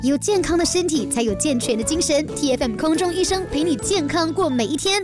有健康的身体，才有健全的精神。TFM 空中医生陪你健康过每一天。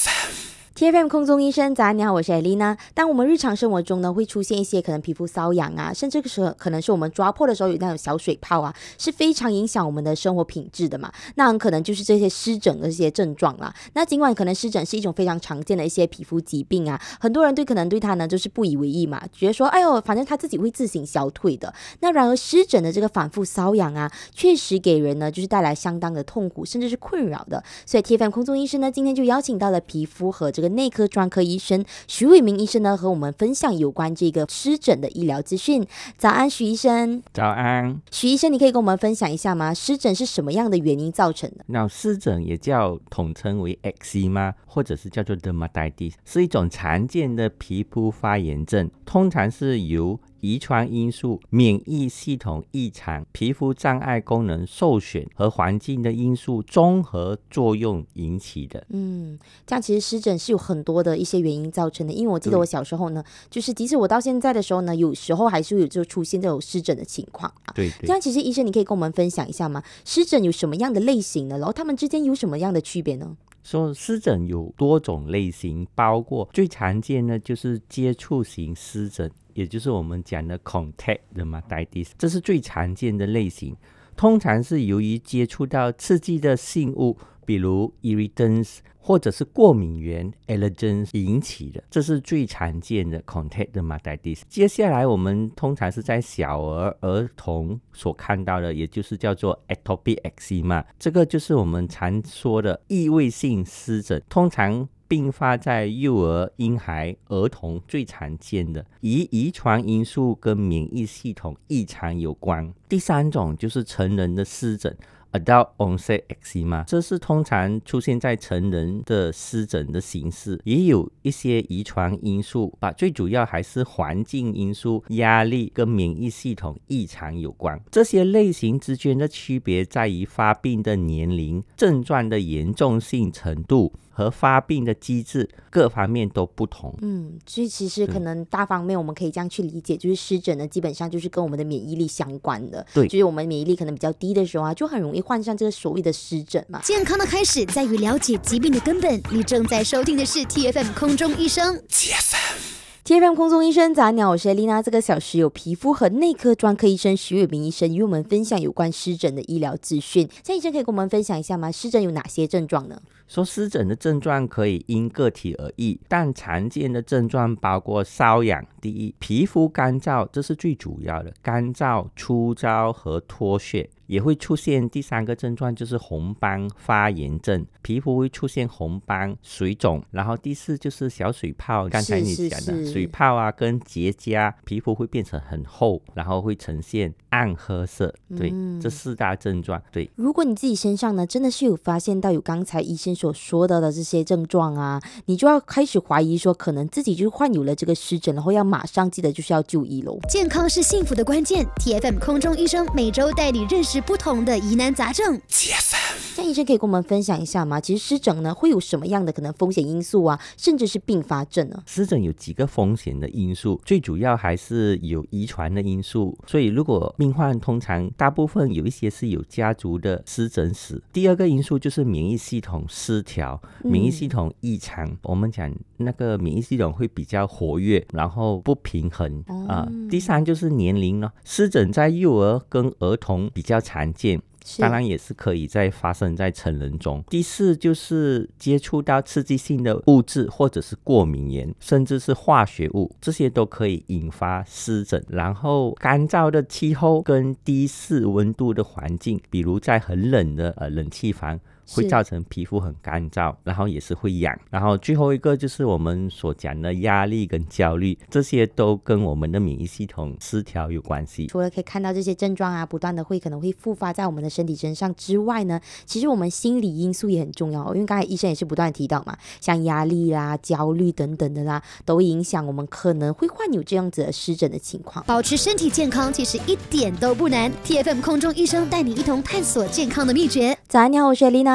TFM 空中医生，早安，你好，我是艾丽娜。当我们日常生活中呢，会出现一些可能皮肤瘙痒啊，甚至可能是我们抓破的时候有那种小水泡啊，是非常影响我们的生活品质的嘛。那很可能就是这些湿疹的这些症状啦。那尽管可能湿疹是一种非常常见的一些皮肤疾病啊，很多人可能对它呢就是不以为意嘛，觉得说哎呦，反正它自己会自行消退的。那然而湿疹的这个反复瘙痒啊，确实给人呢就是带来相当的痛苦，甚至是困扰的。所以 TFM 空中医生呢，今天就邀请到了皮肤和这个内科专科医生徐伟明医生呢，和我们分享有关这个湿疹的医疗资讯。早安，徐医生。 早安。 徐医生，你可以跟我们分享一下吗？湿疹是什么样的原因造成的？ 那湿疹也叫统称为 eczema， 或者是叫做 dermatitis， 是一种常见的皮肤发炎症，通常是由遗传因素、免疫系统异常、皮肤障碍功能受损和环境的因素综合作用引起的。 这样其实湿疹是有很多的一些原因造成的。因为我记得我小时候呢，就是即使我到现在的时候呢，有时候还是有就出现这种湿疹的情况啊。 对， 这样其实医生你可以跟我们分享一下吗？湿疹有什么样的类型呢？然后它们之间有什么样的区别呢？ 说湿疹有多种类型，包括最常见的就是接触型湿疹，也就是我们讲的 contact dermatitis， 这是最常见的类型，通常是由于接触到刺激的性物，比如 irritants 或者是过敏原 allergens 引起的，这是最常见的 contact dermatitis。 接下来我们通常是在小儿童所看到的，也就是叫做 atopic eczema， 这个就是我们常说的异位性湿疹，通常并发在幼儿、婴孩、儿童，最常见的，与遗传因素跟免疫系统异常有关。第三种就是成人的湿疹Adult onset eczema， 这是通常出现在成人的湿疹的形式，也有一些遗传因素最主要还是环境因素、压力跟免疫系统异常有关。这些类型之间的区别在于发病的年龄、症状的严重性程度和发病的机制，各方面都不同。 所以其实可能大方面我们可以这样去理解，就是湿疹呢基本上就是跟我们的免疫力相关的。 对， 就是我们免疫力可能比较低的时候啊，就很容易患上这个所谓的湿疹嘛。 健康的开始在于了解疾病的根本。你正在收听的是 TFM 空中医生。 TFM 空中医生，早安，你好，我是丽娜。这个小时有皮肤和内科专科医生徐伟明医生与我们分享有关湿疹的医疗资讯。现在医生可以跟我们分享一下吗？湿疹有哪些症状呢？ 说湿疹的症状可以因个体而异，但常见的症状包括瘙痒，第一，皮肤干燥，这是最主要的，干燥、粗糙和脱屑。也会出现第三个症状，就是红斑发炎症，皮肤会出现红斑、水肿。然后第四就是小水泡，刚才你讲的水泡啊跟结痂，皮肤会变成很厚，然后会呈现暗褐色。对，这四大症状。对， 如果你自己身上呢真的是有发现到有刚才医生所说到的这些症状啊，你就要开始怀疑说可能自己就患有了这个湿疹，然后要马上记得就是要就医咯。 健康是幸福的关键。 TFM 空中医生每周带你认识不同的疑难杂症。 像医生可以跟我们分享一下吗？其实湿疹呢会有什么样的可能风险因素啊，甚至是并发症呢？ 湿疹有几个风险的因素，最主要还是有遗传的因素，所以如果病患通常大部分有一些是有家族的湿疹史。第二个因素就是免疫系统失调，免疫系统异常，我们讲那个免疫系统会比较活跃，然后不平衡第三就是年龄呢，湿疹在幼儿跟儿童比较常见，当然也是可以发生在成人中。第四就是接触到刺激性的物质或者是过敏原，甚至是化学物，这些都可以引发湿疹。然后干燥的气候跟低室温度的环境，比如在很冷的冷气房，会造成皮肤很干燥，然后也是会痒。然后最后一个就是我们所讲的压力跟焦虑，这些都跟我们的免疫系统失调有关系。 除了可以看到这些症状啊不断的可能会复发在我们的身体身上之外呢，其实我们心理因素也很重要因为刚才医生也是不断提到嘛，像压力啦、焦虑等等的啦，都会影响我们可能会患有这样子的湿疹的情况。 保持身体健康其实一点都不难。 TFM 空中医生带你一同探索健康的秘诀。 早安，你好，我是丽娜。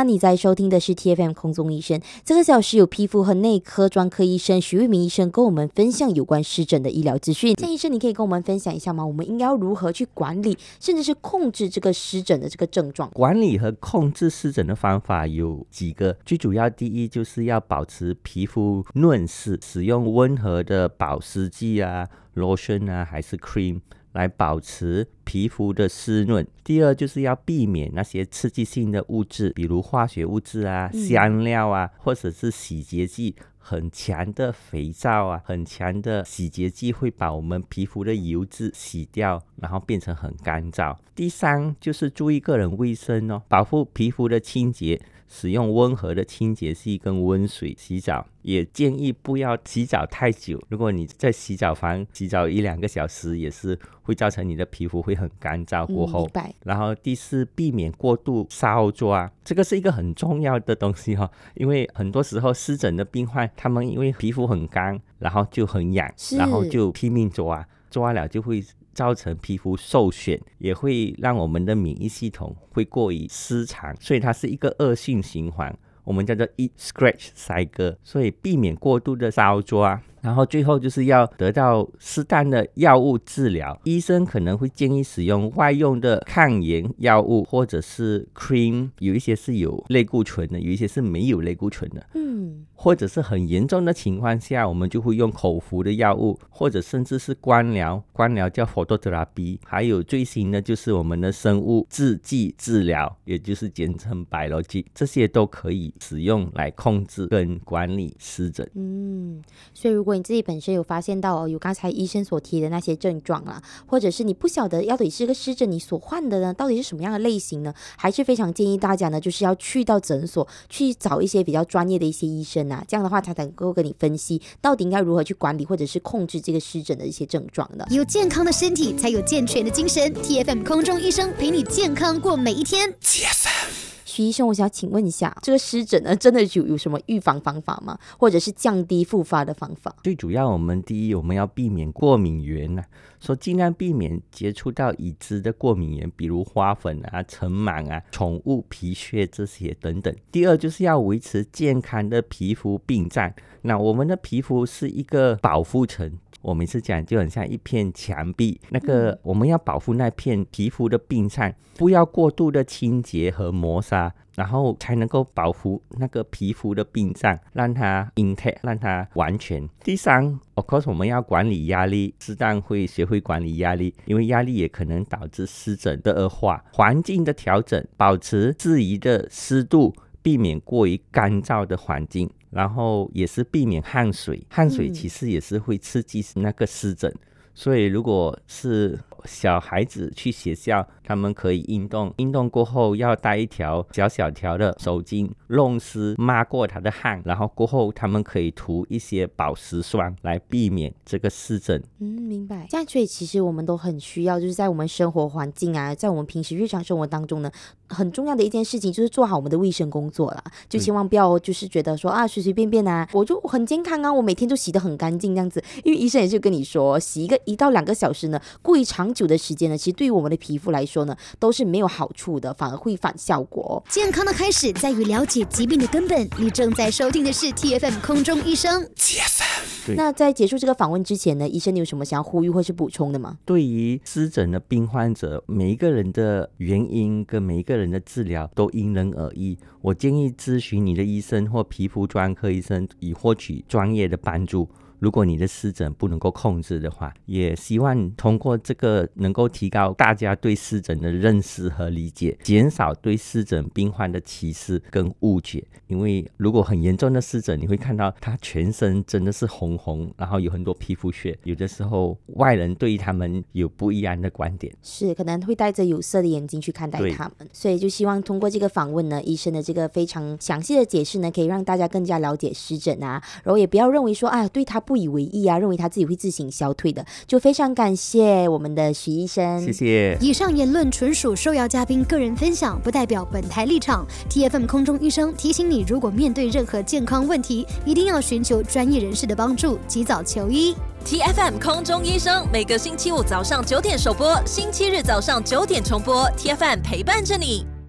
你在收听的是 TFM 空中医生。这个小时有皮肤和内科专科医生徐卫明医生跟我们分享有关湿疹的医疗资讯。江医生，你可以跟我们分享一下吗？我们应该要如何去管理甚至是控制这个湿疹的这个症状？ 管理和控制湿疹的方法有几个，最主要第一就是要保持皮肤嫩湿，使用温和的保湿剂啊、lotion 啊还是 cream来保持皮肤的湿润。第二就是要避免那些刺激性的物质，比如化学物质啊、香料啊，或者是洗洁剂。很强的肥皂啊，很强的洗洁剂会把我们皮肤的油脂洗掉，然后变成很干燥。第三就是注意个人卫生哦，保护皮肤的清洁，使用温和的清洁剂跟温水洗澡，也建议不要洗澡太久。如果你在洗澡房洗澡1-2个小时，也是会造成你的皮肤会很干燥过后。然后第四，避免过度搔抓，这个是一个很重要的东西哦，因为很多时候湿疹的病患，他们因为皮肤很干，然后就很痒，然后就拼命抓了就会造成皮肤受损，也会让我们的免疫系统会过于失常，所以它是一个恶性循环，我们叫做 Itch Scratch Cycle。 所以避免过度的搔抓，然后最后就是要得到适当的药物治疗。医生可能会建议使用外用的抗炎药物，或者是 cream， 有一些是有类固醇的，有一些是没有类固醇的。或者是很严重的情况下，我们就会用口服的药物，或者甚至是光疗叫 phototherapy。 还有最新的就是我们的生物制剂治疗，也就是简称 biologic， 这些都可以使用来控制跟管理湿疹。 所以如果你自己本身有发现到有刚才医生所提的那些症状啦，或者是你不晓得到底是个湿疹，你所患的呢到底是什么样的类型呢，还是非常建议大家呢就是要去到诊所去找一些比较专业的一些医生啊，这样的话才能够跟你分析到底应该如何去管理或者是控制这个湿疹的一些症状的。 有健康的身体才有健全的精神， TFM 空中医生陪你健康过每一天。 徐医生，我想请问一下，这个湿疹呢真的有什么预防方法吗？或者是降低复发的方法？ 最主要第一我们要避免过敏源啊，说尽量避免接触到已知的过敏源，比如花粉啊、尘螨啊、宠物皮屑这些等等。第二就是要维持健康的皮肤屏障。那我们的皮肤是一个保护层，我每次讲就很像一片墙壁，我们要保护那片皮肤的屏障，不要过度的清洁和磨砂，然后才能够保护那个皮肤的屏障，让它 intact， 让它完全。第三 of course 我们要管理压力，适当会学会管理压力，因为压力也可能导致湿疹的恶化。环境的调整，保持适宜的湿度，避免过于干燥的环境，然后也是避免汗水其实也是会刺激那个湿疹。所以如果是小孩子去学校，他们可以运动过后要带一条小条的手巾，弄湿抹过他的汗，然后过后他们可以涂一些保湿霜来避免这个湿疹。 明白。这样所以其实我们都很需要，就是在我们生活环境啊，在我们平时日常生活当中呢，很重要的一件事情就是做好我们的卫生工作啦，就千万不要就是觉得说随随便便啊，我就很健康啊，我每天都洗得很干净这样子。因为医生也是跟你说，洗1到2个小时呢，过于长久的时间呢，其实对于我们的皮肤来说呢都是没有好处的，反而会反效果。 健康的开始在于了解疾病的根本。你正在收听的是 TFM 空中医生。 TFM。 那在结束这个访问之前呢，医生你有什么想要呼吁或是补充的吗？ 对于湿疹的病患者，每一个人的原因跟每一个人的治疗都因人而异，我建议咨询你的医生或皮肤专科医生，以获取专业的帮助。如果你的湿疹不能够控制的话，也希望通过这个能够提高大家对湿疹的认识和理解，减少对湿疹病患的歧视跟误解。因为如果很严重的湿疹，你会看到他全身真的是红，然后有很多皮肤屑，有的时候外人对他们有不一样的观点， 是可能会带着有色的眼睛去看待他们。所以就希望通过这个访问呢，医生的这个非常详细的解释呢，可以让大家更加了解湿疹啊，然后也不要认为说对他不以为意啊，认为他自己会自行消退的。就非常感谢我们的徐医生， 谢谢。 以上言论纯属受邀嘉宾个人分享，不代表本台立场。 TFM 空中医生提醒你，如果面对任何健康问题，一定要寻求专业人士的帮助，及早求医。 TFM 空中医生每个星期五早上9点首播，星期日早上9点重播。TFM 陪伴着你。